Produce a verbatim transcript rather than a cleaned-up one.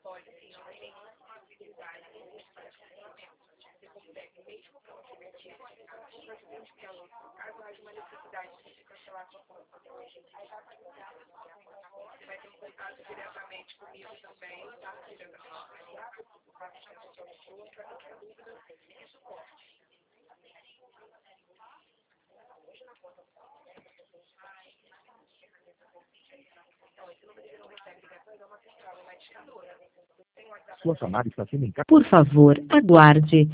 Sua chamada está sendo encaminhada. Por favor, aguarde.